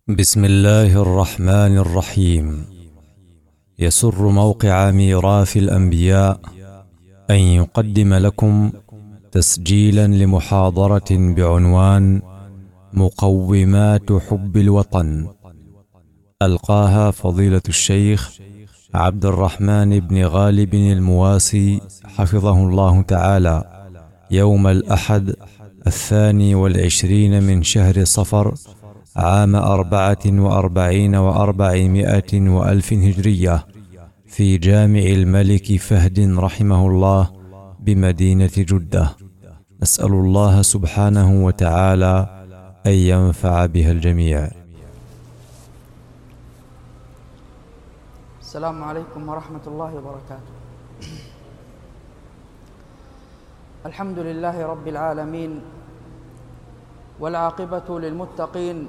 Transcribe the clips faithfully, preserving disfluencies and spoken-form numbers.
بسم الله الرحمن الرحيم. يسر موقع ميراث الأنبياء أن يقدم لكم تسجيلا لمحاضرة بعنوان مقومات حب الوطن، ألقاها فضيلة الشيخ عبد الرحمن بن غالب المواسي حفظه الله تعالى يوم الأحد الثاني والعشرين من شهر صفر عام أربعة وأربعين وأربعمائة وألف هجرية في جامع الملك فهد رحمه الله بمدينة جدة. نسأل الله سبحانه وتعالى أن ينفع بها الجميع. السلام عليكم ورحمة الله وبركاته. الحمد لله رب العالمين، والعاقبة للمتقين،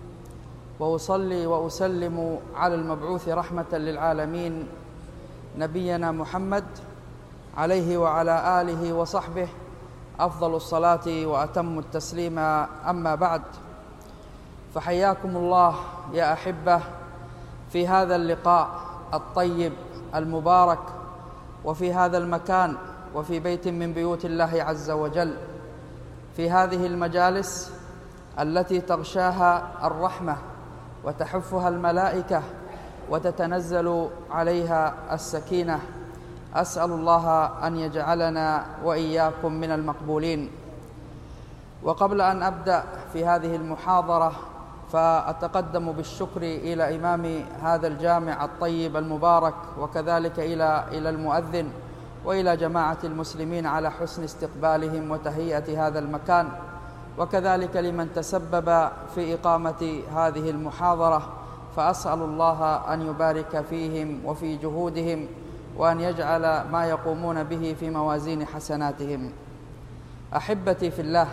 وأصلي وأسلم على المبعوث رحمة للعالمين نبينا محمد عليه وعلى آله وصحبه أفضل الصلاة وأتم التسليم. أما بعد، فحياكم الله يا أحبة في هذا اللقاء الطيب المبارك، وفي هذا المكان، وفي بيت من بيوت الله عز وجل، في هذه المجالس التي تغشاها الرحمة وتحفها الملائكة وتتنزل عليها السكينة. أسأل الله أن يجعلنا وإياكم من المقبولين. وقبل أن أبدأ في هذه المحاضرة، فأتقدم بالشكر إلى إمام هذا الجامع الطيب المبارك، وكذلك إلى إلى المؤذن وإلى جماعة المسلمين على حسن استقبالهم وتهيئة هذا المكان، وكذلك لمن تسبب في إقامة هذه المحاضرة. فأسأل الله أن يبارك فيهم وفي جهودهم، وأن يجعل ما يقومون به في موازين حسناتهم. أحبتي في الله،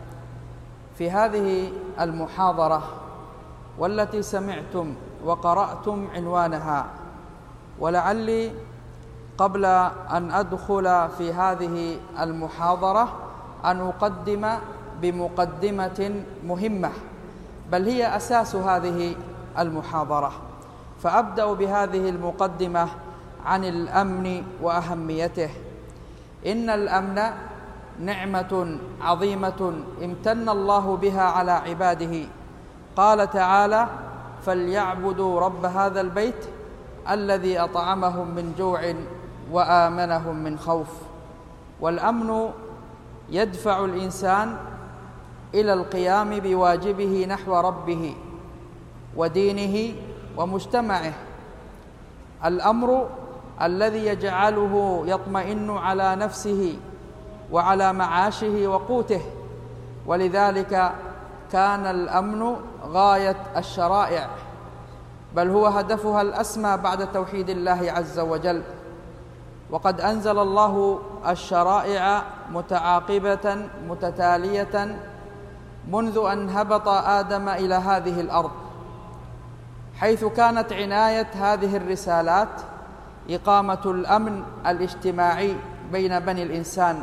في هذه المحاضرة والتي سمعتم وقرأتم عنوانها، ولعلي قبل أن أدخل في هذه المحاضرة أن أقدم بمقدمة مهمة، بل هي أساس هذه المحاضرة. فأبدأ بهذه المقدمة عن الأمن وأهميته. إن الأمن نعمة عظيمة امتن الله بها على عباده. قال تعالى: فليعبدوا رب هذا البيت الذي أطعمهم من جوع وآمنهم من خوف. والأمن يدفع الإنسان إلى القيام بواجبه نحو ربه ودينه ومجتمعه، الأمر الذي يجعله يطمئن على نفسه وعلى معاشه وقوته. ولذلك كان الأمن غاية الشرائع، بل هو هدفها الأسمى بعد توحيد الله عز وجل. وقد أنزل الله الشرائع متعاقبة متتالية منذ أن هبط آدم إلى هذه الأرض، حيث كانت عناية هذه الرسالات إقامة الأمن الاجتماعي بين بني الإنسان.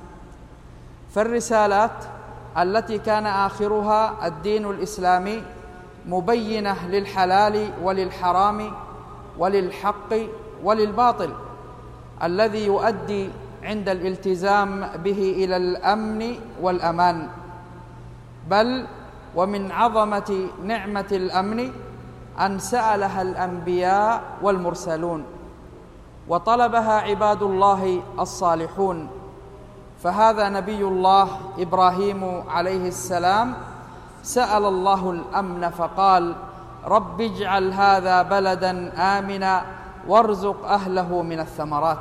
فالرسالات التي كان آخرها الدين الإسلامي مبينة للحلال وللحرام وللحق وللباطل، الذي يؤدي عند الالتزام به إلى الأمن والأمان. بل ومن عظمة نعمة الأمن أن سألها الأنبياء والمرسلون، وطلبها عباد الله الصالحون. فهذا نبي الله إبراهيم عليه السلام سأل الله الأمن فقال: رب اجعل هذا بلدا آمنا وارزق أهله من الثمرات.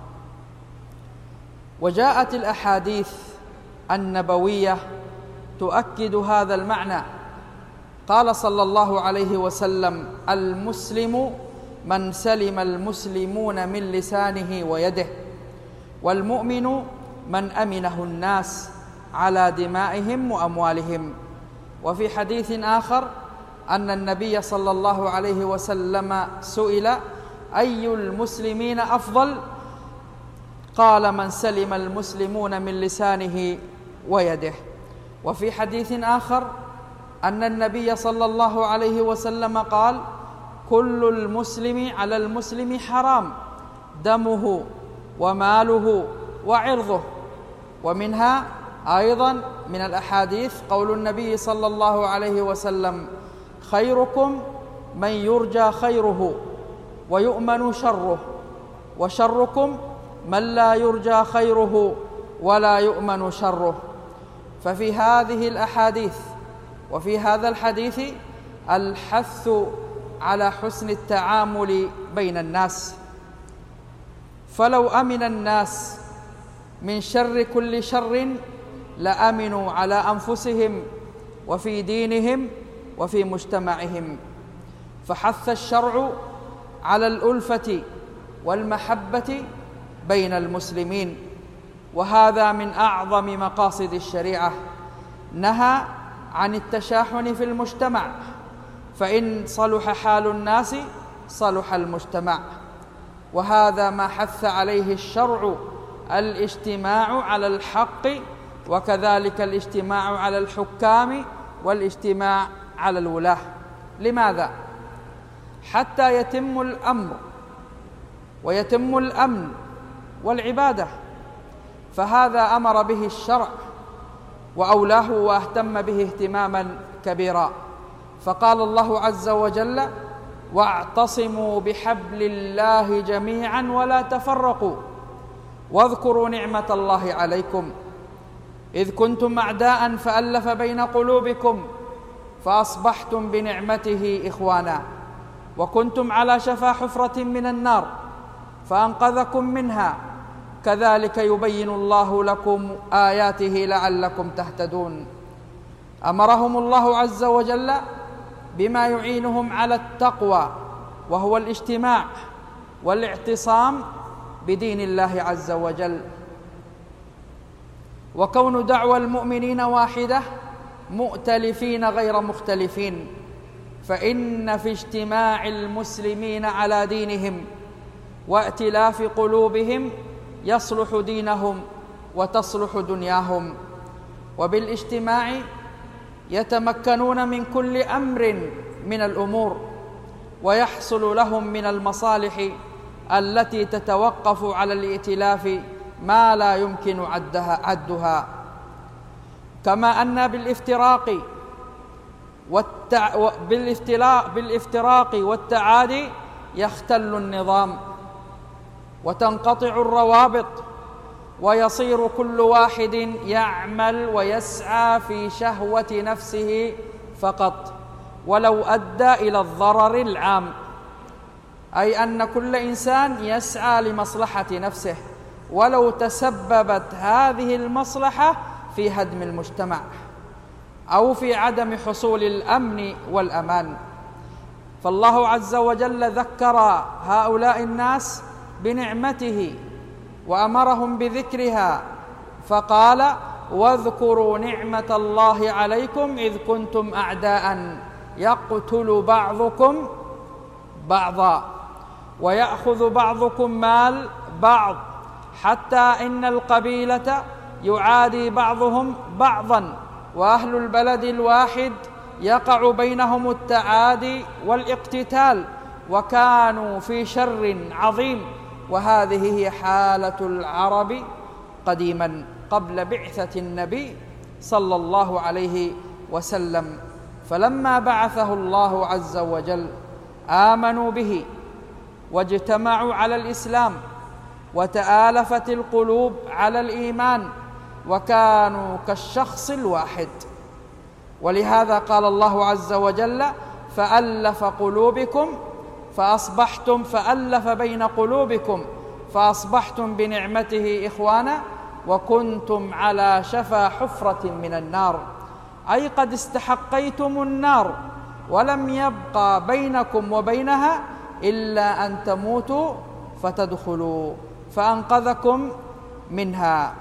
وجاءت الأحاديث النبوية تؤكد هذا المعنى. قال صلى الله عليه وسلم: المسلم من سلم المسلمون من لسانه ويده، والمؤمن من أمنه الناس على دمائهم وأموالهم. وفي حديث آخر أن النبي صلى الله عليه وسلم سئل: أي المسلمين أفضل؟ قال: من سلم المسلمون من لسانه ويده. وفي حديث آخر أن النبي صلى الله عليه وسلم قال: كل المسلم على المسلم حرام دمه وماله وعرضه. ومنها أيضا من الأحاديث قول النبي صلى الله عليه وسلم: خيركم من يرجى خيره ويؤمن شره، وشركم من لا يرجى خيره ولا يؤمن شره. ففي هذه الأحاديث وفي هذا الحديث الحث على حسن التعامل بين الناس، فلو أمن الناس من شر كل شر لأمنوا على أنفسهم وفي دينهم وفي مجتمعهم. فحث الشرع على الألفة والمحبة بين المسلمين، وهذا من أعظم مقاصد الشريعة. نهى عن التشاحن في المجتمع، فإن صلح حال الناس صلح المجتمع، وهذا ما حث عليه الشرع: الاجتماع على الحق، وكذلك الاجتماع على الحكام والاجتماع على الولاة. لماذا؟ حتى يتم الأمر ويتم الأمن والعبادة، فهذا أمر به الشرع وأولاه واهتم به اهتماما كبيرا. فقال الله عز وجل: واعتصموا بحبل الله جميعا ولا تفرقوا واذكروا نعمة الله عليكم إذ كنتم أعداء فألف بين قلوبكم فأصبحتم بنعمته إخوانا وكنتم على شفا حفرة من النار فأنقذكم منها كذلك يبين الله لكم آياته لعلكم تهتدون. أمرهم الله عز وجل بما يعينهم على التقوى، وهو الاجتماع والاعتصام بدين الله عز وجل. وكون دعوى المؤمنين واحدة مؤتلفين غير مختلفين، فإن في اجتماع المسلمين على دينهم وائتلاف قلوبهم يصلح دينهم وتصلح دنياهم، وبالاجتماع يتمكنون من كل أمر من الأمور، ويحصل لهم من المصالح التي تتوقف على الائتلاف ما لا يمكن عدها عدها. كما أن بالافتراق والتع... بالافتراق والتعادي يختل النظام وتنقطع الروابط، ويصير كل واحد يعمل ويسعى في شهوة نفسه فقط ولو أدى إلى الضرر العام، أي أن كل إنسان يسعى لمصلحة نفسه ولو تسببت هذه المصلحة في هدم المجتمع أو في عدم حصول الأمن والأمان. فالله عز وجل ذكر هؤلاء الناس بنعمته وأمرهم بذكرها، فقال: واذكروا نعمة الله عليكم إذ كنتم أعداء يقتل بعضكم بعضا ويأخذ بعضكم مال بعض حتى إن القبيلة يعادي بعضهم بعضا وأهل البلد الواحد يقع بينهم التعادي والاقتتال وكانوا في شر عظيم. وهذه هي حالة العرب قديما قبل بعثة النبي صلى الله عليه وسلم، فلما بعثه الله عز وجل آمنوا به واجتمعوا على الإسلام وتآلفت القلوب على الإيمان وكانوا كالشخص الواحد. ولهذا قال الله عز وجل: فألف قلوبكم فأصبحتم فألف بين قلوبكم فأصبحتم بنعمته إخوانا وكنتم على شفا حفرة من النار، أي قد استحقيتم النار ولم يبقى بينكم وبينها إلا أن تموتوا فتدخلوا فأنقذكم منها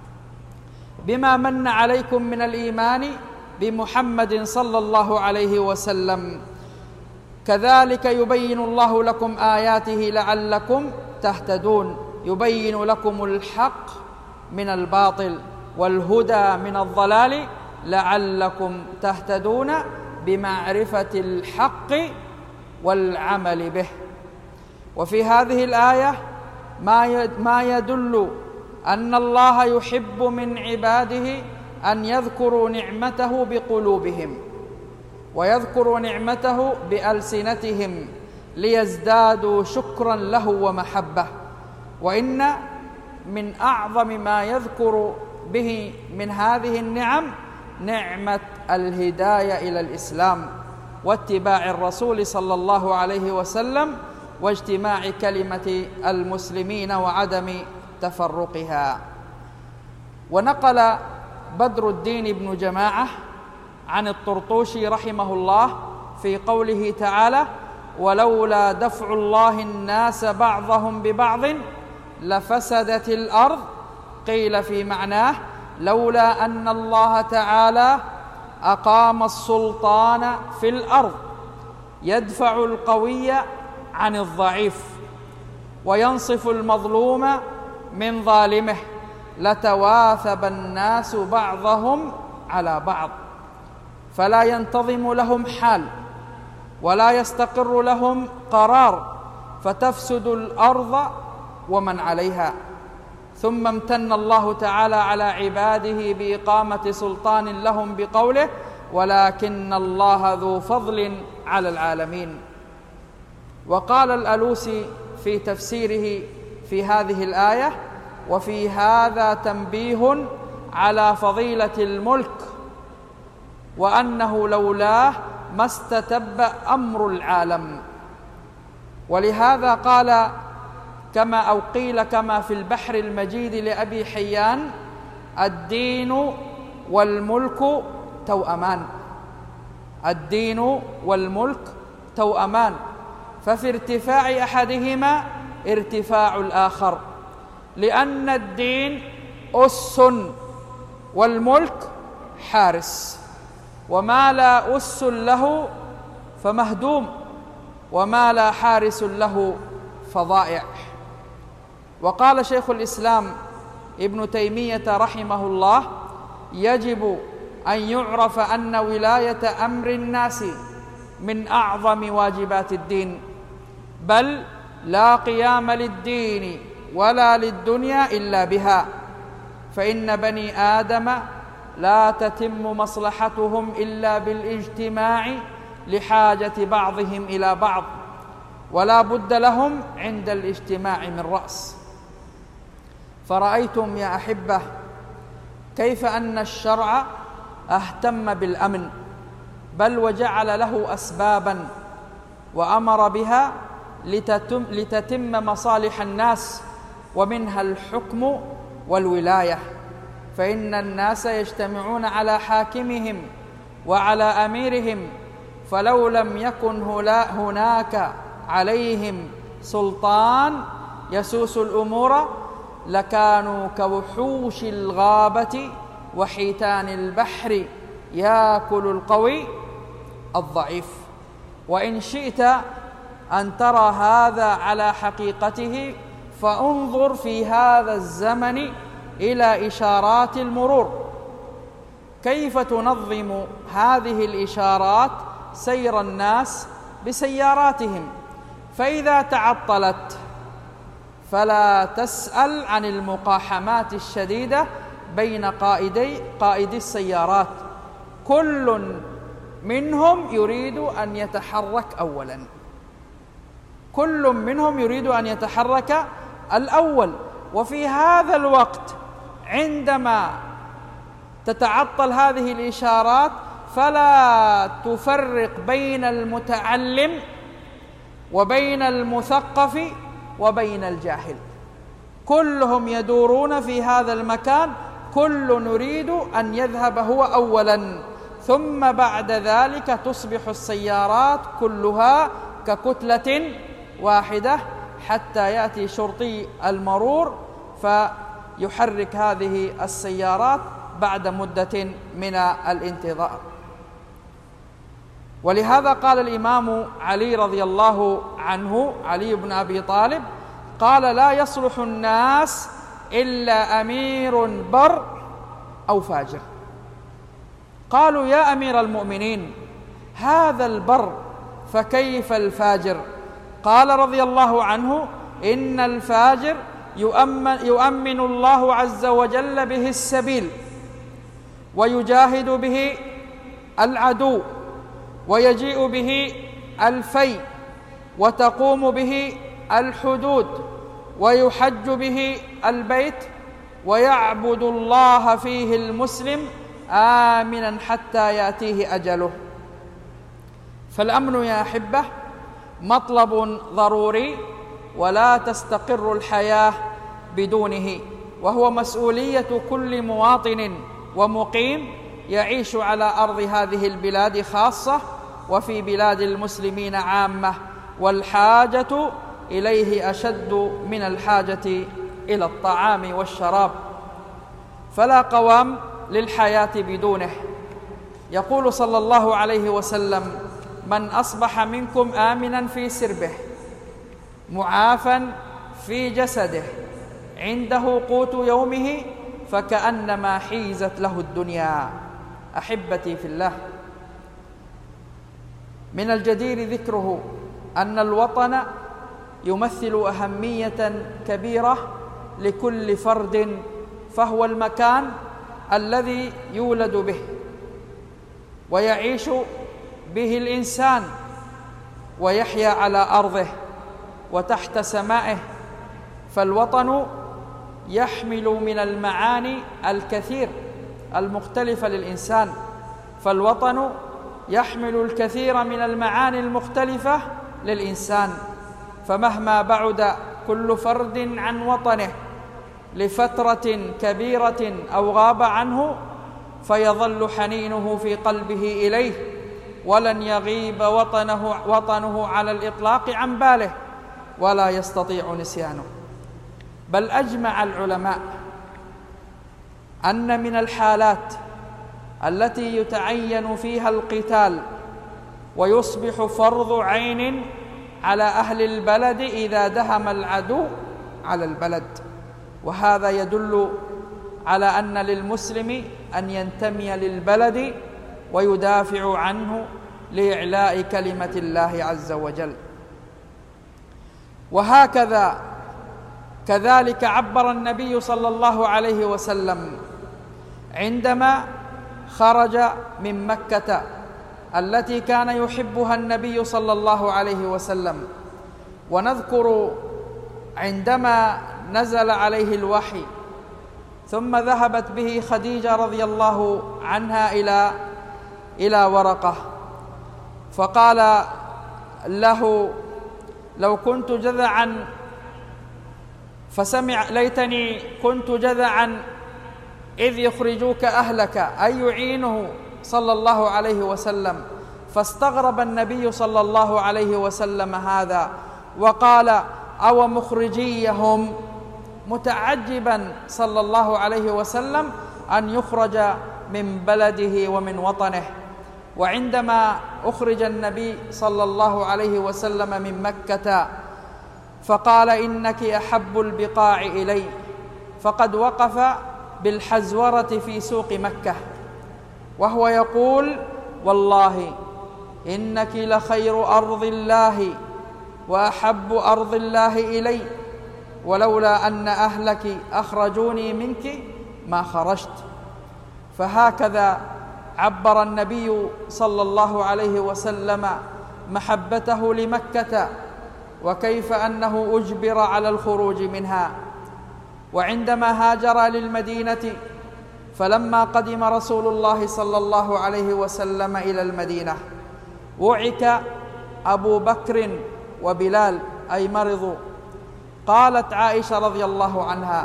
بما من عليكم من الإيمان بمحمد صلى الله عليه وسلم. كذلك يبين الله لكم آياته لعلكم تهتدون، يبين لكم الحق من الباطل والهدى من الضلال لعلكم تهتدون بمعرفة الحق والعمل به. وفي هذه الآية ما يدل أن الله يحب من عباده أن يذكروا نعمته بقلوبهم ويذكروا نعمته بألسنتهم ليزدادوا شكرا له ومحبة. وإن من أعظم ما يذكر به من هذه النعم نعمة الهداية إلى الإسلام واتباع الرسول صلى الله عليه وسلم واجتماع كلمة المسلمين وعدم تفرقها. ونقل بدر الدين بن جماعة عن الطرطوشي رحمه الله في قوله تعالى: ولولا دفع الله الناس بعضهم ببعض لفسدت الأرض، قيل في معناه: لولا أن الله تعالى أقام السلطان في الأرض يدفع القوي عن الضعيف وينصف المظلوم من ظالمه لتواثب الناس بعضهم على بعض، فلا ينتظم لهم حال ولا يستقر لهم قرار، فتفسد الأرض ومن عليها. ثم امتن الله تعالى على عباده بإقامة سلطان لهم بقوله: ولكن الله ذو فضل على العالمين. وقال الألوسي في تفسيره في هذه الآية: وفي هذا تنبيه على فضيلة الملك وأنه لولاه ما استتب أمر العالم. ولهذا قال كما أو قيل كما في البحر المجيد لأبي حيان: الدين والملك توأمان. الدين والملك توأمان، ففي ارتفاع أحدهما ارتفاع الآخر، لأن الدين أس والملك حارس، وما لا أس له فمهدوم، وما لا حارس له فضائع. وقال شيخ الإسلام ابن تيمية رحمه الله: يجب أن يعرف أن ولاية أمر الناس من أعظم واجبات الدين، بل لا قيام للدين ولا للدنيا إلا بها، فإن بني آدم لا تتم مصلحتهم إلا بالاجتماع لحاجة بعضهم إلى بعض، ولا بد لهم عند الاجتماع من رأس. فرأيتم يا أحبة كيف أن الشرع اهتم بالأمن، بل وجعل له أسبابا وأمر بها لتتم, لتتم مصالح الناس، ومنها الحكم والولاية. فإن الناس يجتمعون على حاكمهم وعلى أميرهم، فلو لم يكن هناك عليهم سلطان يسوس الأمور لكانوا كوحوش الغابة وحيتان البحر يأكل القوي الضعيف. وإن شئت أن ترى هذا على حقيقته فانظر في هذا الزمن إلى إشارات المرور، كيف تنظم هذه الإشارات سير الناس بسياراتهم، فإذا تعطلت فلا تسأل عن المقاحمات الشديدة بين قائدي قائدي السيارات، كل منهم يريد أن يتحرك أولا، كل منهم يريد أن يتحرك الأول. وفي هذا الوقت عندما تتعطل هذه الإشارات فلا تفرق بين المتعلم وبين المثقف وبين الجاهل، كلهم يدورون في هذا المكان، كل نريد أن يذهب هو أولا، ثم بعد ذلك تصبح السيارات كلها ككتلة واحدة حتى يأتي شرطي المرور فيحرك هذه السيارات بعد مدة من الانتظار. ولهذا قال الإمام علي رضي الله عنه، علي بن أبي طالب، قال: لا يصلح الناس إلا أمير بر أو فاجر. قالوا: يا أمير المؤمنين، هذا البر فكيف الفاجر؟ قال رضي الله عنه: إن الفاجر يؤمن, يؤمن الله عز وجل به السبيل، ويجاهد به العدو، ويجيء به الفي، وتقوم به الحدود، ويحج به البيت، ويعبد الله فيه المسلم آمنا حتى يأتيه أجله. فالأمن يا أحبة مطلب ضروري، ولا تستقر الحياة بدونه، وهو مسؤولية كل مواطن ومقيم يعيش على أرض هذه البلاد خاصة، وفي بلاد المسلمين عامة، والحاجة إليه أشد من الحاجة إلى الطعام والشراب، فلا قوام للحياة بدونه. يقول صلى الله عليه وسلم: من أصبح منكم آمنا في سربه معافا في جسده عنده قوت يومه فكأنما حيزت له الدنيا. أحبتي في الله، من الجدير ذكره أن الوطن يمثل أهمية كبيرة لكل فرد، فهو المكان الذي يولد به ويعيش به الإنسان، ويحيا على أرضه وتحت سمائه. فالوطن يحمل من المعاني الكثير المختلفة للإنسان، فالوطن يحمل الكثير من المعاني المختلفة للإنسان، فمهما بعد كل فرد عن وطنه لفترة كبيرة أو غاب عنه فيظل حنينه في قلبه إليه، ولن يغيب وطنه, وطنه على الإطلاق عن باله، ولا يستطيع نسيانه. بل أجمع العلماء أن من الحالات التي يتعين فيها القتال ويصبح فرض عين على أهل البلد إذا دهم العدو على البلد، وهذا يدل على أن للمسلم أن ينتمي للبلد ويدافع عنه لإعلاء كلمة الله عز وجل. وهكذا كذلك عبر النبي صلى الله عليه وسلم عندما خرج من مكة التي كان يحبها النبي صلى الله عليه وسلم. ونذكر عندما نزل عليه الوحي ثم ذهبت به خديجة رضي الله عنها إلى إلى ورقة، فقال له: لو كنت جذعا فسمع ليتني كنت جذعا إذ يخرجوك أهلك، أي يعينه صلى الله عليه وسلم. فاستغرب النبي صلى الله عليه وسلم هذا وقال: أو مخرجيهم، متعجبا صلى الله عليه وسلم أن يخرج من بلده ومن وطنه. وعندما أخرج النبي صلى الله عليه وسلم من مكة فقال: إنك أحب البقاع إلي، فقد وقف بالحزورة في سوق مكة وهو يقول: والله إنك لخير أرض الله وأحب أرض الله إلي، ولولا أن أهلك أخرجوني منك ما خرجت. فهكذا عبر النبي صلى الله عليه وسلم محبته لمكة، وكيف أنه أجبر على الخروج منها. وعندما هاجر للمدينة، فلما قدم رسول الله صلى الله عليه وسلم إلى المدينة وعك أبو بكر وبلال، أي مرضوا. قالت عائشة رضي الله عنها: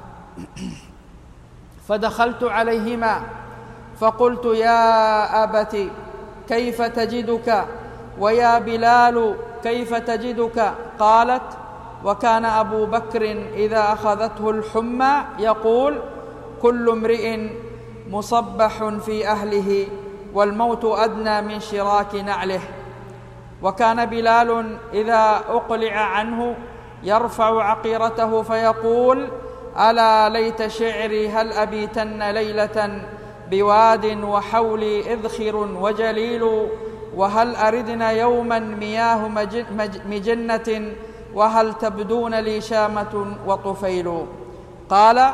فدخلت عليهما فقلت: يا أبت كيف تجدك؟ ويا بلال كيف تجدك؟ قالت: وكان أبو بكر إذا أخذته الحمى يقول: كل امرئ مصبح في أهله والموت أدنى من شراك نعله. وكان بلال إذا أقلع عنه يرفع عقيرته فيقول: ألا ليت شعري هل أبيتن ليلة بواد وحولي إذخر وجليل، وهل أردنا يوما مياه مجنة، وهل تبدون لي شامة وطفيل. قال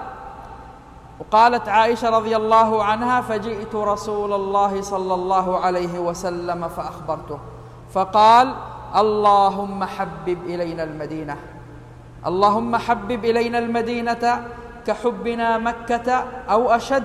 وقالت عائشة رضي الله عنها: فجئت رسول الله صلى الله عليه وسلم فأخبرته، فقال: اللهم حبب إلينا المدينة، اللهم حبب إلينا المدينة كحبنا مكة أو أشد،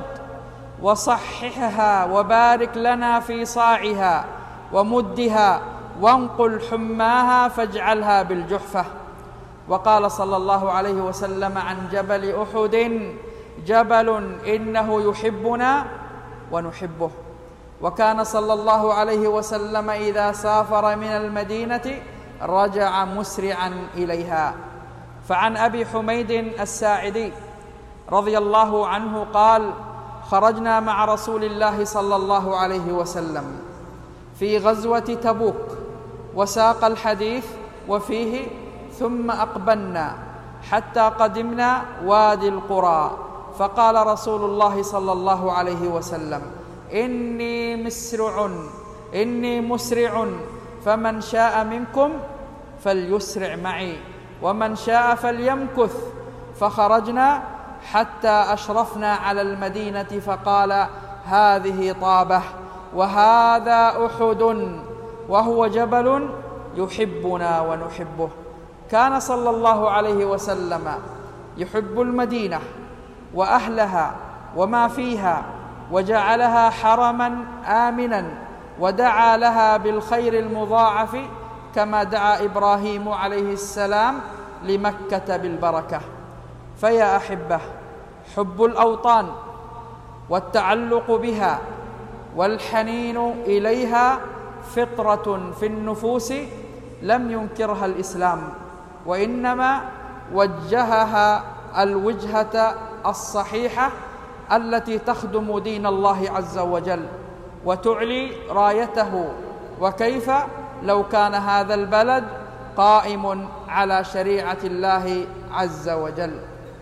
وصححها وبارك لنا في صاعها ومدها، وانقل حماها فاجعلها بالجحفة. وقال صلى الله عليه وسلم عن جبل أحد: جبل إنه يحبنا ونحبه. وكان صلى الله عليه وسلم إذا سافر من المدينة رجع مسرعا إليها. فعن أبي حميد الساعدي رضي الله عنه قال: خرجنا مع رسول الله صلى الله عليه وسلم في غزوة تبوك، وساق الحديث وفيه: ثم أقبلنا حتى قدمنا وادي القرى، فقال رسول الله صلى الله عليه وسلم: إني مسرع إني مسرع فمن شاء منكم فليسرع معي، ومن شاء فليمكث. فخرجنا حتى أشرفنا على المدينة، فقال: هذه طابة، وهذا أحد، وهو جبل يحبنا ونحبه. كان صلى الله عليه وسلم يحب المدينة وأهلها وما فيها، وجعلها حرما آمنا، ودعا لها بالخير المضاعف، كما دعا إبراهيم عليه السلام لمكة بالبركة. فيا أحبة، حب الأوطان والتعلق بها والحنين إليها فطرة في النفوس لم ينكرها الإسلام، وإنما وجهها الوجهة الصحيحة التي تخدم دين الله عز وجل وتعلي رايته. وكيف لو كان هذا البلد قائم على شريعة الله عز وجل؟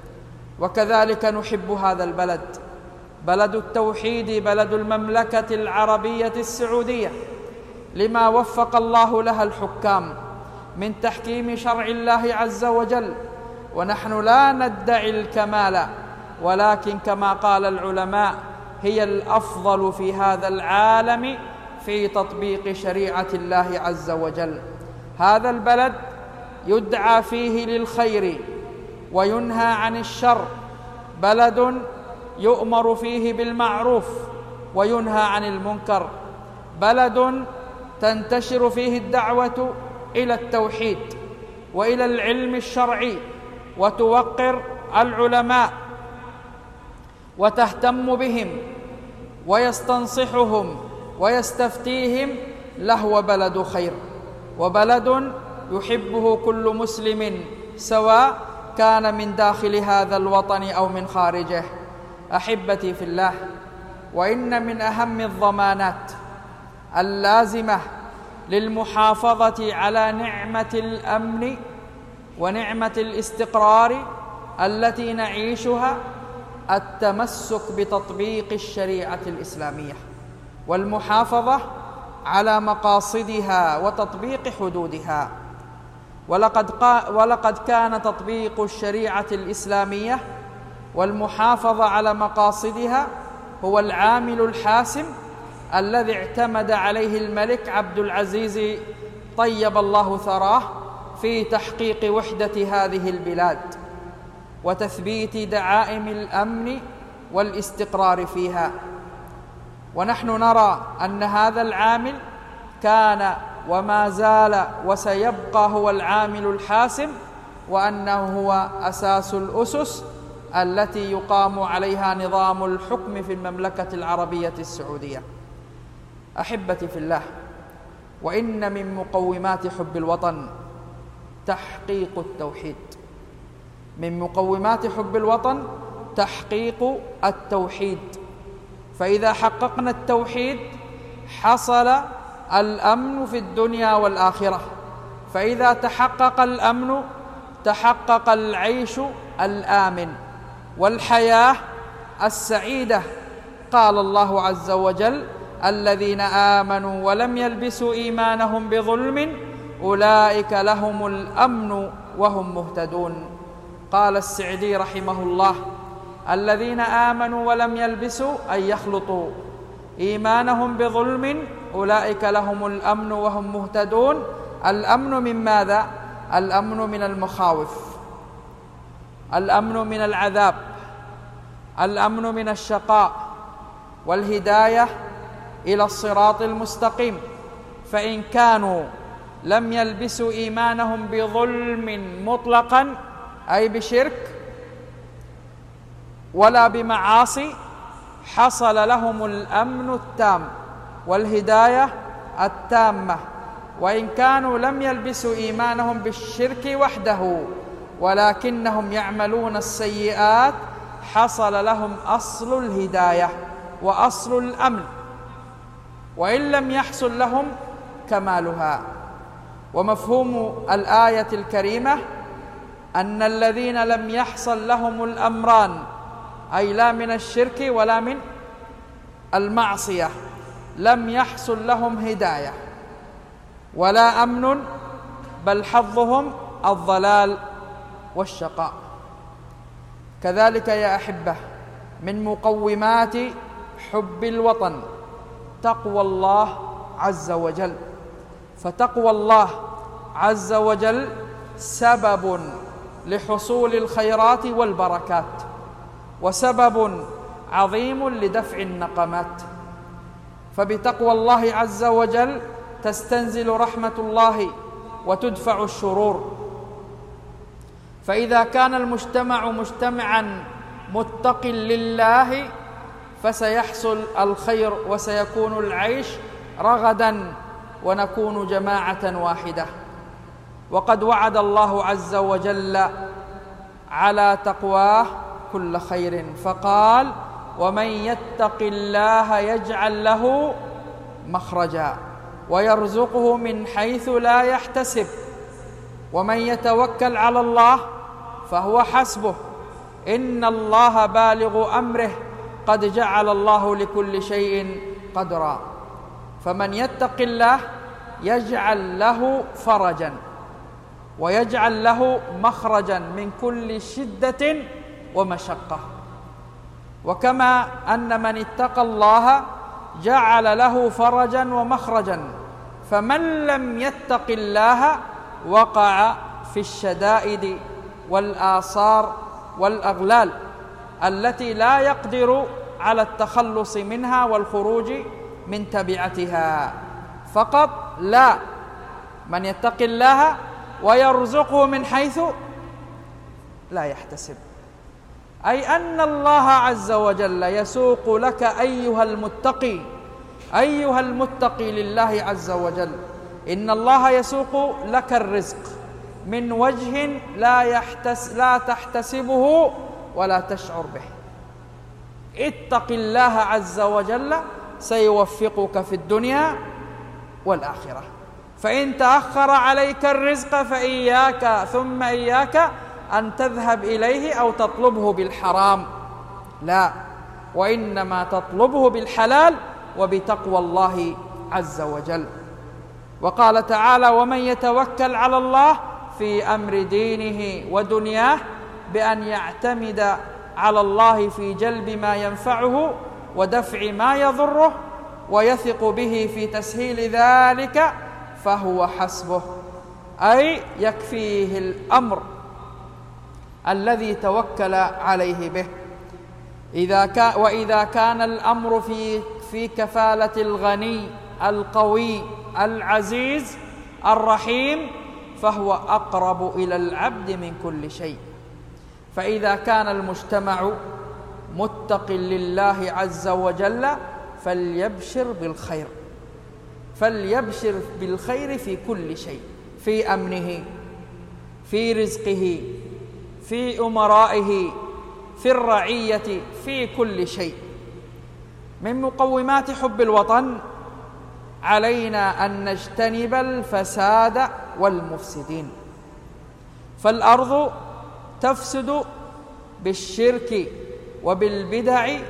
وكذلك نحب هذا البلد، بلد التوحيد، بلد المملكة العربية السعودية، لما وفق الله لها الحكام من تحكيم شرع الله عز وجل. ونحن لا ندعي الكمال، ولكن كما قال العلماء: هي الأفضل في هذا العالم في تطبيق شريعة الله عز وجل. هذا البلد يدعى فيه للخير وينهى عن الشر، بلد يؤمر فيه بالمعروف وينهى عن المنكر، بلد تنتشر فيه الدعوة إلى التوحيد وإلى العلم الشرعي، وتوقر العلماء وتهتم بهم ويستنصحهم ويستفتيهم. لهو بلد خير، وبلد يحبه كل مسلم، سواء كان من داخل هذا الوطن أو من خارجه. أحبتي في الله، وإن من أهم الضمانات اللازمة للمحافظة على نعمة الأمن ونعمة الاستقرار التي نعيشها التمسك بتطبيق الشريعة الإسلامية والمحافظة على مقاصدها وتطبيق حدودها. ولقد, قا ولقد كان تطبيق الشريعة الإسلامية والمحافظة على مقاصدها هو العامل الحاسم الذي اعتمد عليه الملك عبد العزيز طيب الله ثراه في تحقيق وحدة هذه البلاد وتثبيت دعائم الأمن والاستقرار فيها. ونحن نرى أن هذا العامل كان وما زال وسيبقى هو العامل الحاسم، وأنه هو أساس الأسس التي يقام عليها نظام الحكم في المملكة العربية السعودية. أحبتي في الله، وإن من مقومات حب الوطن تحقيق التوحيد. من مقومات حب الوطن تحقيق التوحيد، فإذا حققنا التوحيد حصل الأمن في الدنيا والآخرة، فإذا تحقق الأمن تحقق العيش الآمن والحياة السعيدة قال الله عز وجل: الذين آمنوا ولم يلبسوا إيمانهم بظلم أولئك لهم الأمن وهم مهتدون. قال السعدي رحمه الله: الذين آمنوا ولم يلبسوا أي يخلطوا إيمانهم بظلم أولئك لهم الأمن وهم مهتدون. الأمن من ماذا؟ الأمن من المخاوف، الأمن من العذاب، الأمن من الشقاء، والهداية إلى الصراط المستقيم. فإن كانوا لم يلبسوا إيمانهم بظلم مطلقا أي بشرك ولا بمعاصي، حصل لهم الأمن التام والهداية التامة. وإن كانوا لم يلبسوا إيمانهم بالشرك وحده ولكنهم يعملون السيئات، حصل لهم أصل الهداية وأصل الأمن، وإن لم يحصل لهم كمالها. ومفهوم الآية الكريمة أن الذين لم يحصل لهم الأمران، أي لا من الشرك ولا من المعصية، لم يحصل لهم هداية ولا أمن، بل حظهم الضلال والشقاء. كذلك يا أحبة من مقومات حب الوطن تقوى الله عز وجل، فتقوى الله عز وجل سبب لحصول الخيرات والبركات، وسبب عظيم لدفع النقمات. فبتقوى الله عز وجل تستنزل رحمة الله وتدفع الشرور. فإذا كان المجتمع مجتمعا متق لله فسيحصل الخير وسيكون العيش رغدا ونكون جماعة واحدة. وقد وعد الله عز وجل على تقواه كل خير، فقال: ومن يتق الله يجعل له مخرجا ويرزقه من حيث لا يحتسب ومن يتوكل على الله فهو حسبه إن الله بالغ أمره قد جعل الله لكل شيء قدرا. فمن يتق الله يجعل له فرجا ويجعل له مخرجا من كل شدة ومشقة. وكما أن من اتقى الله جعل له فرجا ومخرجا، فمن لم يتق الله وقع في الشدائد والآثار والأغلال التي لا يقدر على التخلص منها والخروج من تبعتها. فقط لا، من يتق الله ويرزقه من حيث لا يحتسب، أي أن الله عز وجل يسوق لك أيها المتقي أيها المتقي لله عز وجل، إن الله يسوق لك الرزق من وجه لا يحتس لا تحتسبه ولا تشعر به. اتق الله عز وجل سيوفقك في الدنيا والآخرة. فإن تأخر عليك الرزق فإياك ثم إياك أن تذهب إليه أو تطلبه بالحرام، لا، وإنما تطلبه بالحلال وبتقوى الله عز وجل. وقال تعالى: ومن يتوكل على الله في أمر دينه ودنياه بأن يعتمد على الله في جلب ما ينفعه ودفع ما يضره ويثق به في تسهيل ذلك فهو حسبه، أي يكفيه الأمر الذي توكل عليه به. إذا كان وإذا كان الأمر في في كفالة الغني القوي العزيز الرحيم فهو أقرب إلى العبد من كل شيء. فإذا كان المجتمع متق لله عز وجل فليبشر بالخير فليبشر بالخير في كل شيء، في أمنه، في رزقه، في أمرائه، في الرعية، في كل شيء. من مقومات حب الوطن علينا أن نجتنب الفساد والمفسدين، فالأرض تفسد بالشرك وبالبدع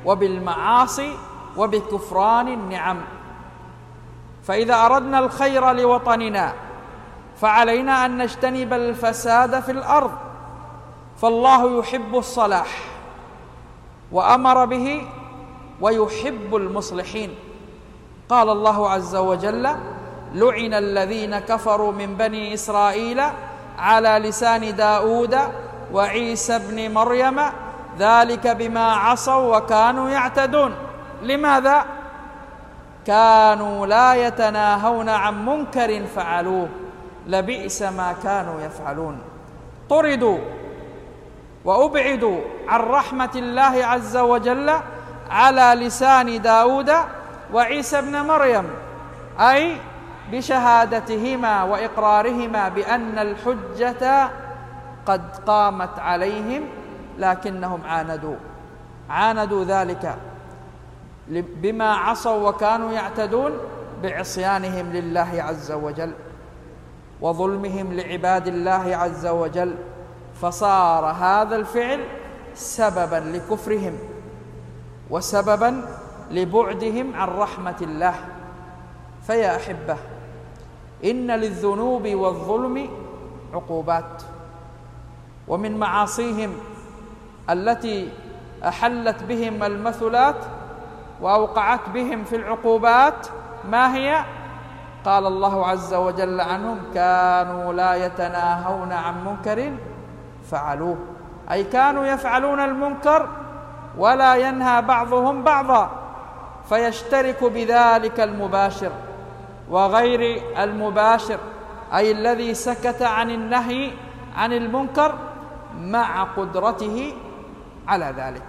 وبالمعاصي وبكفران النعم. فإذا أردنا الخير لوطننا فعلينا أن نجتنب الفساد في الأرض، فالله يحب الصلاح وأمر به ويحب المصلحين. قال الله عز وجل: لعن الذين كفروا من بني إسرائيل على لسان داود وعيسى ابن مريم ذلك بما عصوا وكانوا يعتدون. لماذا؟ كانوا لا يتناهون عن منكر فعلوه لبئس ما كانوا يفعلون. طردوا وأبعدوا عن رحمة الله عز وجل على لسان داود وعيسى ابن مريم، أي بشهادتهما وإقرارهما بأن الحجة قد قامت عليهم، لكنهم عاندوا عاندوا ذلك بما عصوا وكانوا يعتدون بعصيانهم لله عز وجل وظلمهم لعباد الله عز وجل، فصار هذا الفعل سببا لكفرهم وسببا لبعدهم عن رحمة الله. فيا أحبة، إن للذنوب والظلم عقوبات، ومن معاصيهم التي أحلت بهم المثلات وأوقعت بهم في العقوبات ما هي؟ قال الله عز وجل عنهم: كانوا لا يتناهون عن منكر فعلوه، أي كانوا يفعلون المنكر ولا ينهى بعضهم بعضا، فيشترك بذلك المباشر وغير المباشر، أي الذي سكت عن النهي عن المنكر مع قدرته على ذلك.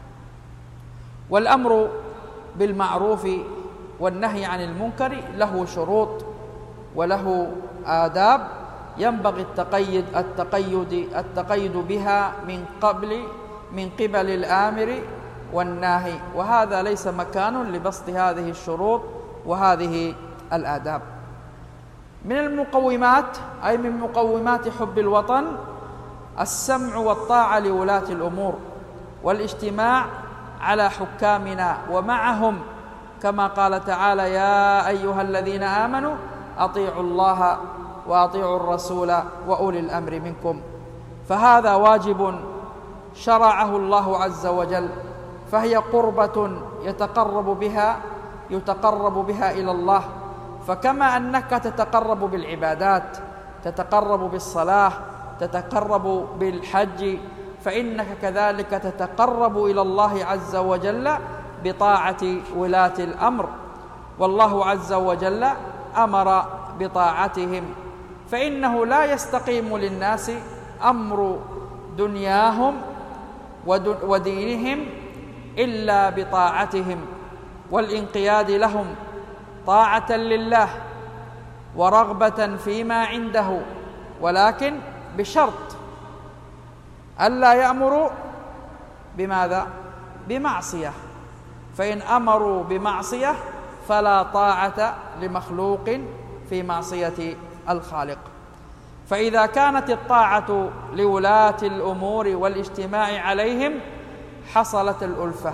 والأمر بالمعروف والنهي عن المنكر له شروط وله آداب ينبغي التقيد التقيد التقيد بها من قبل من قبل الآمر والناهي، وهذا ليس مكان لبسط هذه الشروط وهذه الآداب. من المقومات، أي من مقومات حب الوطن، السمع والطاعة لولاة الأمور والاجتماع على حكامنا ومعهم، كما قال تعالى: يا أيها الذين آمنوا أطيعوا الله وأطيعوا الرسول وأولي الأمر منكم. فهذا واجب شرعه الله عز وجل، فهي قربة يتقرب بها يتقرب بها إلى الله، فكما أنك تتقرب بالعبادات، تتقرب بالصلاة، تتقرب بالحج، فإنك كذلك تتقرب إلى الله عز وجل بطاعة ولاة الأمر. والله عز وجل أمر بطاعتهم، فإنه لا يستقيم للناس أمر دنياهم ودينهم إلا بطاعتهم والانقياد لهم طاعة لله ورغبة فيما عنده، ولكن بشرط ألا يأمروا بماذا؟ بمعصية، فإن أمروا بمعصية فلا طاعة لمخلوق في معصية الخالق. فإذا كانت الطاعة لولاة الأمور والاجتماع عليهم حصلت الألفة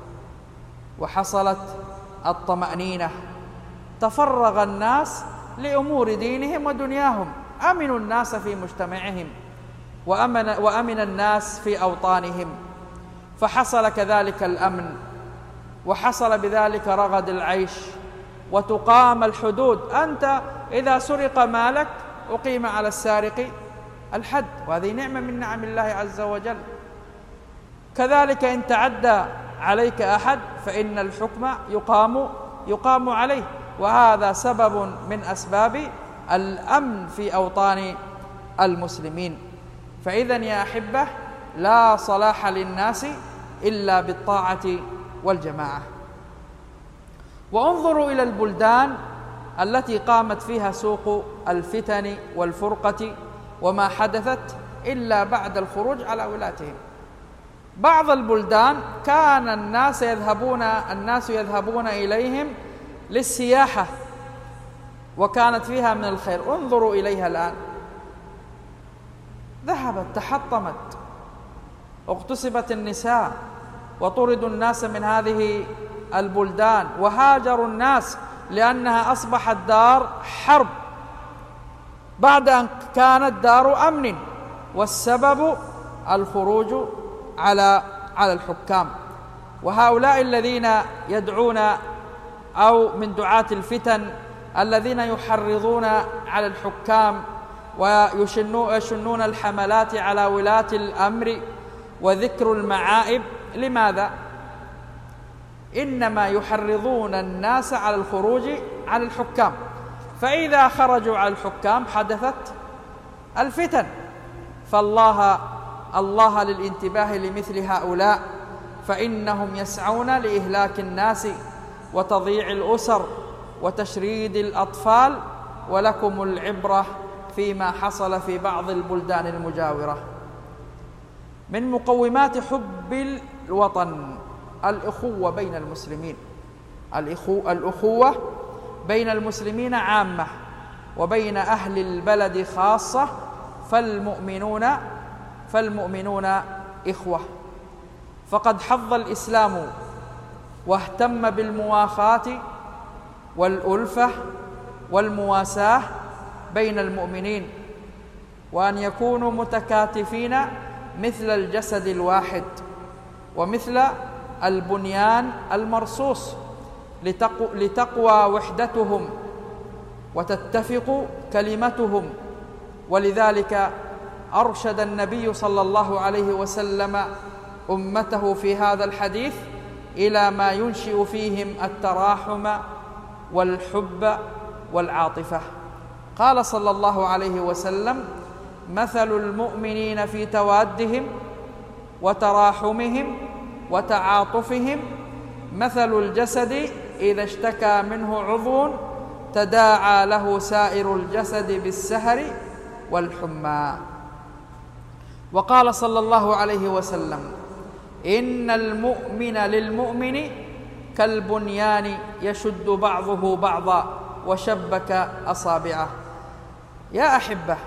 وحصلت الطمأنينة، تفرغ الناس لأمور دينهم ودنياهم، أمنوا الناس في مجتمعهم وأمن, وأمن الناس في أوطانهم، فحصل كذلك الأمن، وحصل بذلك رغد العيش وتقام الحدود. أنت إذا سرق مالك أقيم على السارق الحد، وهذه نعمة من نعم الله عز وجل. كذلك إن تعدى عليك أحد فإن الحكم يقام يقام عليه، وهذا سبب من أسباب الأمن في أوطان المسلمين. فإذن يا أحبة، لا صلاح للناس إلا بالطاعة والجماعة. وانظروا إلى البلدان التي قامت فيها سوق الفتن والفرقة وما حدثت إلا بعد الخروج على ولاتهم. بعض البلدان كان الناس يذهبون الناس يذهبون إليهم للسياحة وكانت فيها من الخير، انظروا إليها الآن، ذهبت تحطمت، اغتصبت النساء، وطردوا الناس من هذه البلدان وهاجروا الناس لأنها أصبحت دار حرب بعد أن كانت دار أمن، والسبب الخروج على على الحكام. وهؤلاء الذين يدعون أو من دعاة الفتن الذين يحرضون على الحكام ويشنون الحملات على ولاة الأمر وذكر المعائب، لماذا؟ إنما يحرضون الناس على الخروج على الحكام، فإذا خرجوا على الحكام حدثت الفتن. فالله الله للانتباه لمثل هؤلاء، فإنهم يسعون لإهلاك الناس وتضييع الأسر وتشريد الأطفال، ولكم العبرة فيما حصل في بعض البلدان المجاورة. من مقومات حب الوطن الأخوة بين المسلمين، الأخوة بين المسلمين عامة وبين أهل البلد خاصة، فالمؤمنون فالمؤمنون إخوة. فقد حض الإسلام واهتم بالمواخاة والألفة والمواساة بين المؤمنين، وأن يكونوا متكاتفين مثل الجسد الواحد ومثل البنيان المرصوص، لتقوى وحدتهم وتتفق كلمتهم. ولذلك أرشد النبي صلى الله عليه وسلم أمته في هذا الحديث إلى ما ينشئ فيهم التراحم والحب والعاطفة. قال صلى الله عليه وسلم: مثل المؤمنين في توادهم وتراحمهم وتعاطفهم مثل الجسد إذا اشتكى منه عضو تداعى له سائر الجسد بالسهر والحمى. وقال صلى الله عليه وسلم: إن المؤمن للمؤمن كالبنيان يشد بعضه بعضا وشبك أصابعه. يا أحبة،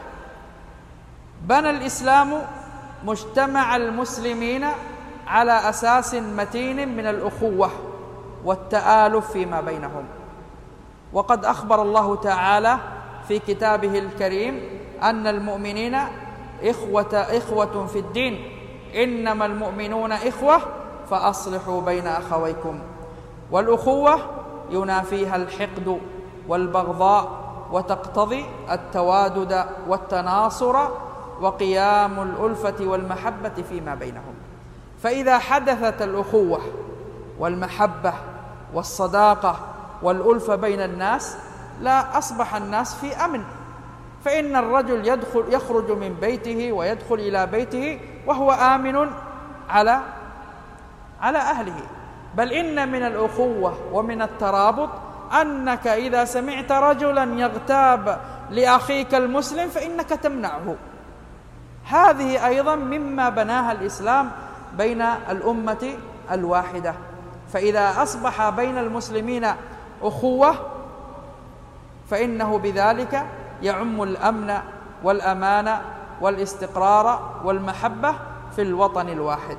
بنى الإسلام مجتمع المسلمين على أساس متين من الأخوة والتآلف فيما بينهم. وقد أخبر الله تعالى في كتابه الكريم أن المؤمنين إخوة إخوة في الدين، إنما المؤمنون إخوة فأصلحوا بين أخويكم. والأخوة ينافيها الحقد والبغضاء، وتقتضي التوادد والتناصر وقيام الألفة والمحبة فيما بينهم. فإذا حدثت الأخوة والمحبة والصداقة والألفة بين الناس، لا أصبح الناس في أمن. فإن الرجل يدخل يخرج من بيته ويدخل إلى بيته وهو آمن على على أهله. بل إن من الأخوة ومن الترابط أنك إذا سمعت رجلا يغتاب لأخيك المسلم فإنك تمنعه. هذه أيضا مما بناها الإسلام بين الأمة الواحدة. فإذا أصبح بين المسلمين أخوة فإنه بذلك يعم الأمن والأمان والاستقرار والمحبة في الوطن الواحد.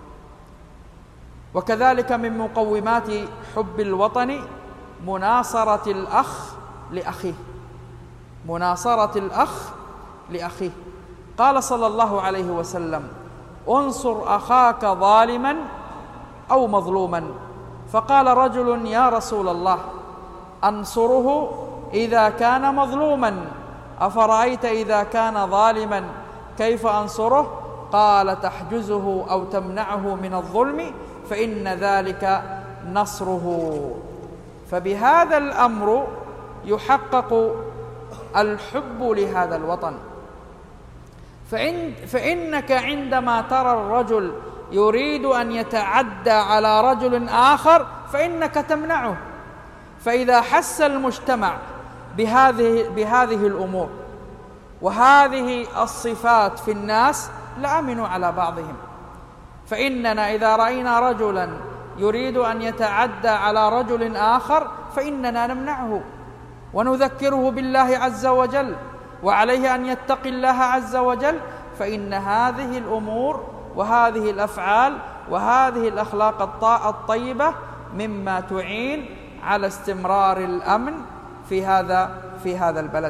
وكذلك من مقومات حب الوطن مناصرة الأخ لأخيه، مناصرة الأخ لأخيه. قال صلى الله عليه وسلم: انصر أخاك ظالما أو مظلوما. فقال رجل: يا رسول الله، أنصره إذا كان مظلوما، أفرأيت إذا كان ظالما كيف أنصره؟ قال: تحجزه أو تمنعه من الظلم فإن ذلك نصره. فبهذا الأمر يحقق الحب لهذا الوطن. فإن فإنك عندما ترى الرجل يريد أن يتعدى على رجل آخر فإنك تمنعه. فإذا حس المجتمع بهذه بهذه الأمور وهذه الصفات في الناس لأمنوا على بعضهم. فإننا إذا رأينا رجلا يريد أن يتعدى على رجل آخر فإننا نمنعه ونذكره بالله عز وجل، وعليه أن يتقي الله عز وجل، فإن هذه الأمور وهذه الأفعال وهذه الأخلاق الطيبة مما تعين على استمرار الأمن في هذا في هذا البلد.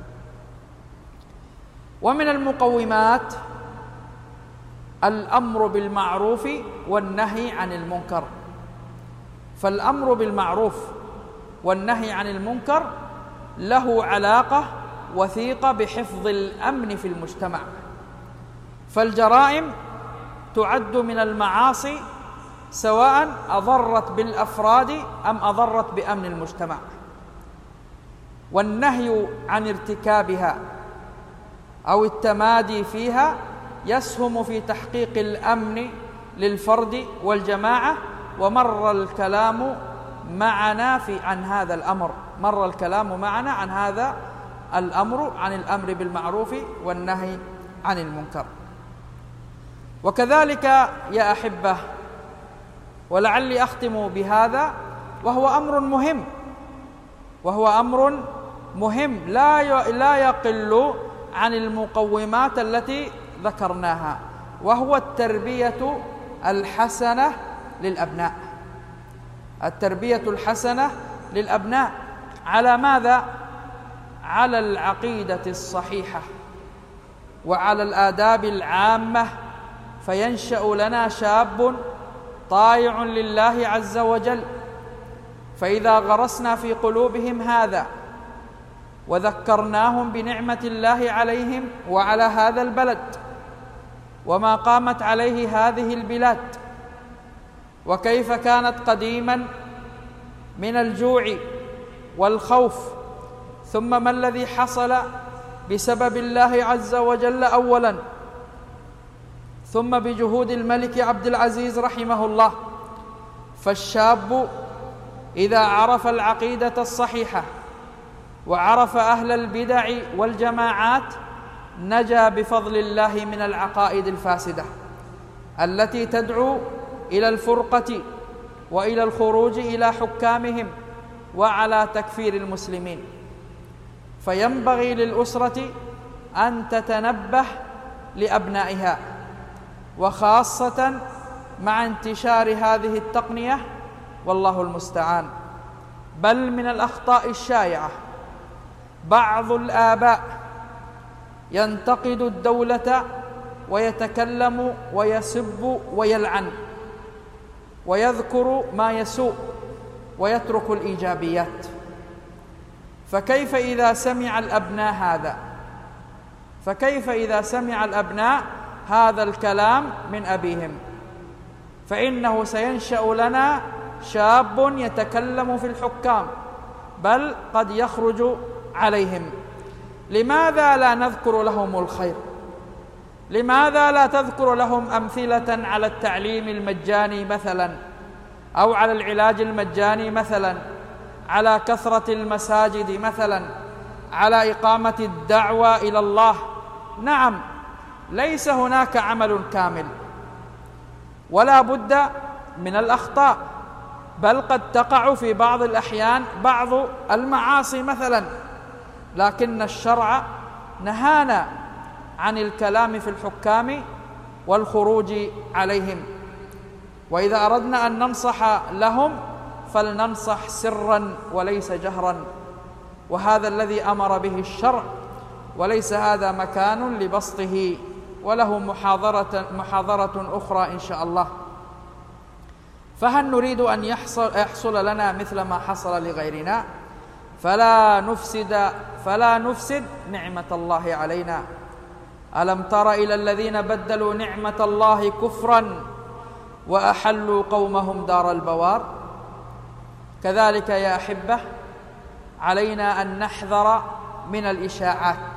ومن المقومات الأمر بالمعروف والنهي عن المنكر. فالأمر بالمعروف والنهي عن المنكر له علاقة وثيقة بحفظ الأمن في المجتمع. فالجرائم تعد من المعاصي سواء أضرت بالأفراد أم أضرت بأمن المجتمع، والنهي عن ارتكابها أو التمادي فيها يسهم في تحقيق الأمن للفرد والجماعة. ومر الكلام معنا في عن هذا الأمر مر الكلام معنا عن هذا الأمر عن الأمر بالمعروف والنهي عن المنكر. وكذلك يا أحبة، ولعلي أختم بهذا، وهو أمر مهم وهو أمر مهم لا لا يقل عن المقومات التي ذكرناها، وهو التربية الحسنة للأبناء. التربية الحسنة للأبناء على ماذا؟ على العقيدة الصحيحة وعلى الآداب العامة، فينشأ لنا شاب طائع لله عز وجل. فإذا غرسنا في قلوبهم هذا وذكرناهم بنعمة الله عليهم وعلى هذا البلد وما قامت عليه هذه البلاد، وكيف كانت قديما من الجوع والخوف، ثم ما الذي حصل بسبب الله عز وجل أولا، ثم بجهود الملك عبد العزيز رحمه الله. فالشاب إذا عرف العقيدة الصحيحة وعرف أهل البدع والجماعات نجا بفضل الله من العقائد الفاسدة التي تدعو إلى الفرقة وإلى الخروج إلى حكامهم وعلى تكفير المسلمين. فينبغي للأسرة أن تتنبه لأبنائها، وخاصة مع انتشار هذه التقنية، والله المستعان. بل من الأخطاء الشائعة بعض الآباء ينتقد الدولة ويتكلم ويسب ويلعن ويذكر ما يسوء ويترك الإيجابيات. فكيف إذا سمع الأبناء هذا فكيف إذا سمع الأبناء هذا الكلام من أبيهم؟ فإنه سينشأ لنا شاب يتكلم في الحكام، بل قد يخرج عليهم. لماذا لا نذكر لهم الخير؟ لماذا لا تذكر لهم أمثلة على التعليم المجاني مثلا، أو على العلاج المجاني مثلا، على كثرة المساجد مثلا، على إقامة الدعوة إلى الله؟ نعم، ليس هناك عمل كامل ولا بد من الأخطاء، بل قد تقع في بعض الأحيان بعض المعاصي مثلا، لكن الشرع نهانا عن الكلام في الحكام والخروج عليهم. وإذا أردنا أن ننصح لهم فلننصح سرا وليس جهرا، وهذا الذي أمر به الشرع، وليس هذا مكان لبسطه، وله محاضرة, محاضرة أخرى إن شاء الله. فهل نريد أن يحصل, يحصل لنا مثل ما حصل لغيرنا؟ فلا نفسد, فلا نفسد نعمة الله علينا. ألم تر إلى الذين بدلوا نعمة الله كفرا وأحلوا قومهم دار البوار؟ كذلك يا أحبة علينا أن نحذر من الإشاعات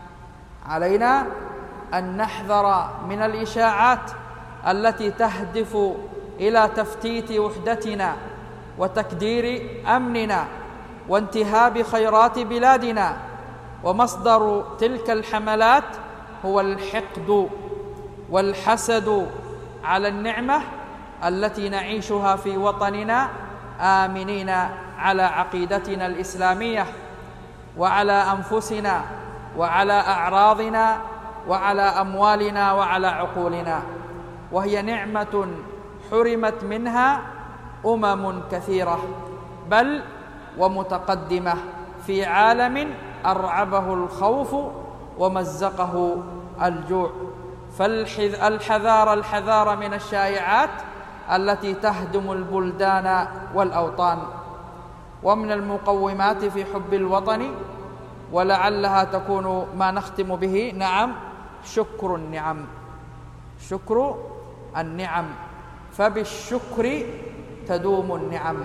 علينا أن نحذر من الإشاعات التي تهدف إلى تفتيت وحدتنا وتكدير أمننا وانتهاب خيرات بلادنا. ومصدر تلك الحملات هو الحقد والحسد على النعمة التي نعيشها في وطننا آمنين على عقيدتنا الإسلامية وعلى أنفسنا وعلى أعراضنا وعلى أموالنا وعلى عقولنا، وهي نعمة حرمت منها أمم كثيرة، بل ومتقدمة في عالم أرعبه الخوف ومزقه الجوع. فالحذار الحذار من الشائعات التي تهدم البلدان والأوطان. ومن المقومات في حب الوطن، ولعلها تكون ما نختم به، نعم، شكر النعم، شكر النعم، فبالشكر تدوم النعم.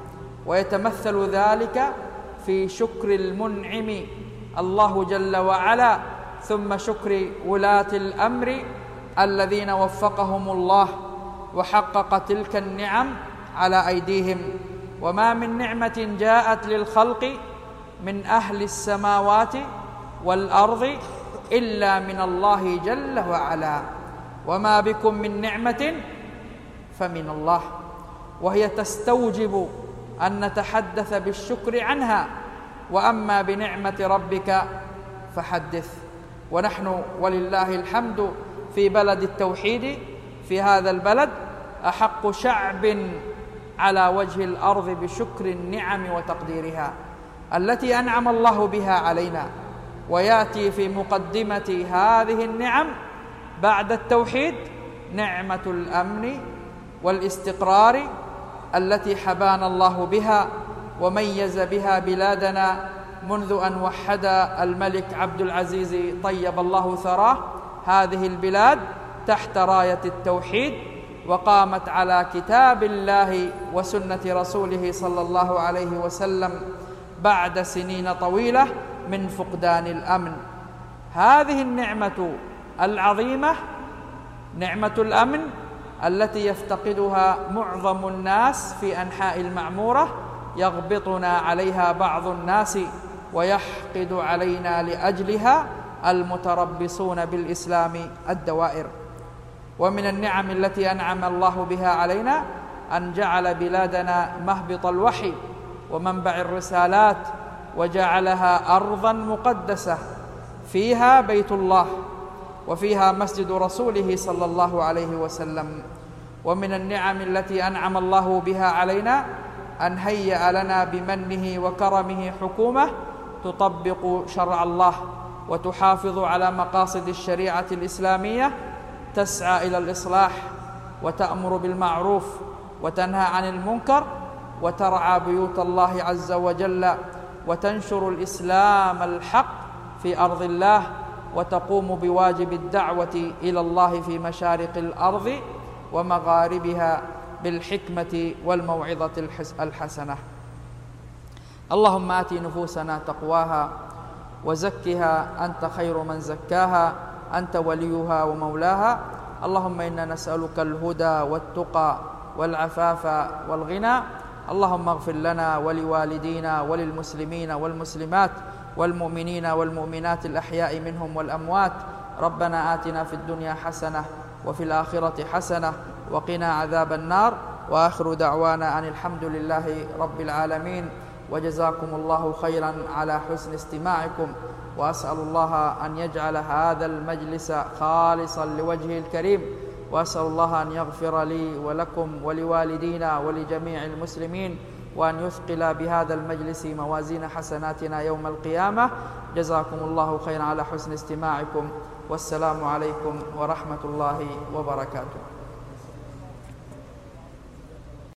ويتمثل ذلك في شكر المنعم الله جل وعلا، ثم شكر ولاة الأمر الذين وفقهم الله وحقق تلك النعم على أيديهم. وما من نعمة جاءت للخلق من أهل السماوات والأرض إلا من الله جل وعلا، وما بكم من نعمة فمن الله، وهي تستوجب أن نتحدث بالشكر عنها. وأما بنعمة ربك فحدث. ونحن ولله الحمد في بلد التوحيد، في هذا البلد أحق شعب على وجه الأرض بشكر النعم وتقديرها التي أنعم الله بها علينا. ويأتي في مقدمة هذه النعم بعد التوحيد نعمة الأمن والاستقرار التي حبانا الله بها وميز بها بلادنا منذ أن وحد الملك عبد العزيز طيب الله ثراه هذه البلاد تحت راية التوحيد، وقامت على كتاب الله وسنة رسوله صلى الله عليه وسلم بعد سنين طويلة من فقدان الأمن. هذه النعمة العظيمة، نعمة الأمن، التي يفتقدها معظم الناس في أنحاء المعمورة، يغبطنا عليها بعض الناس ويحقد علينا لأجلها المتربصون بالإسلام الدوائر. ومن النعم التي أنعم الله بها علينا أن جعل بلادنا مهبط الوحي ومنبع الرسالات، وجعلها أرضا مقدسة فيها بيت الله وفيها مسجد رسوله صلى الله عليه وسلم. ومن النعم التي أنعم الله بها علينا أن هيأ لنا بمنه وكرمه حكومة تطبق شرع الله وتحافظ على مقاصد الشريعة الإسلامية، تسعى إلى الإصلاح وتأمر بالمعروف وتنهى عن المنكر وترعى بيوت الله عز وجل وتنشر الإسلام الحق في أرض الله، وتقوم بواجب الدعوة إلى الله في مشارق الأرض ومغاربها بالحكمة والموعظة الحسنة. اللهم آت نفوسنا تقواها وزكها أنت خير من زكاها، أنت وليها ومولاها. اللهم إنا نسألك الهدى والتقى والعفاف والغنى. اللهم اغفر لنا ولوالدينا وللمسلمين والمسلمات والمؤمنين والمؤمنات الأحياء منهم والأموات. ربنا آتنا في الدنيا حسنة وفي الآخرة حسنة وقنا عذاب النار. وآخر دعوانا أن الحمد لله رب العالمين، وجزاكم الله خيرا على حسن استماعكم. وأسأل الله أن يجعل هذا المجلس خالصا لوجهه الكريم، وأسأل الله أن يغفر لي ولكم ولوالدينا ولجميع المسلمين، وأن يثقل بهذا المجلس موازين حسناتنا يوم القيامة. جزاكم الله خيرا على حسن استماعكم، والسلام عليكم ورحمة الله وبركاته.